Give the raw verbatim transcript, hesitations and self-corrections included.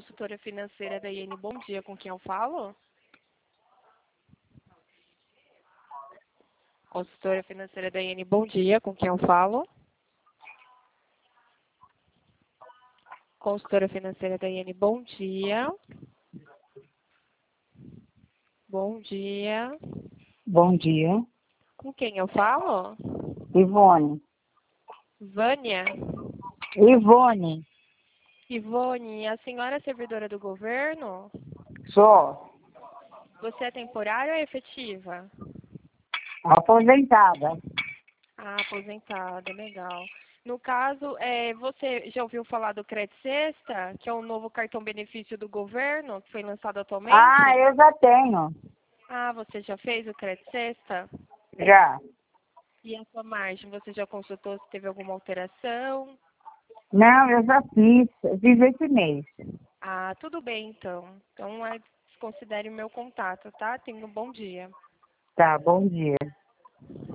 consultora financeira da I N. Bom dia, com quem eu falo? Consultora financeira da I N. Bom dia, com quem eu falo? Consultora financeira da I N. Bom dia. Bom dia. Bom dia. Com quem eu falo? Ivone. Vânia. Ivone. Ivone, a senhora é servidora do governo? Sou Você é temporária ou efetiva? aposentada. Ah, aposentada, legal. No caso, é, você já ouviu falar do Credit Sexta, que é um novo cartão benefício do governo, que foi lançado atualmente? Ah, eu já tenho. Ah, você já fez o Credit Sexta? Já. E a sua margem, você já consultou se teve alguma alteração? Não, eu já fiz. Eu fiz esse mês. Ah, tudo bem então. Então, é, considere o meu contato, tá? Tenha um bom dia. Tá, bom dia.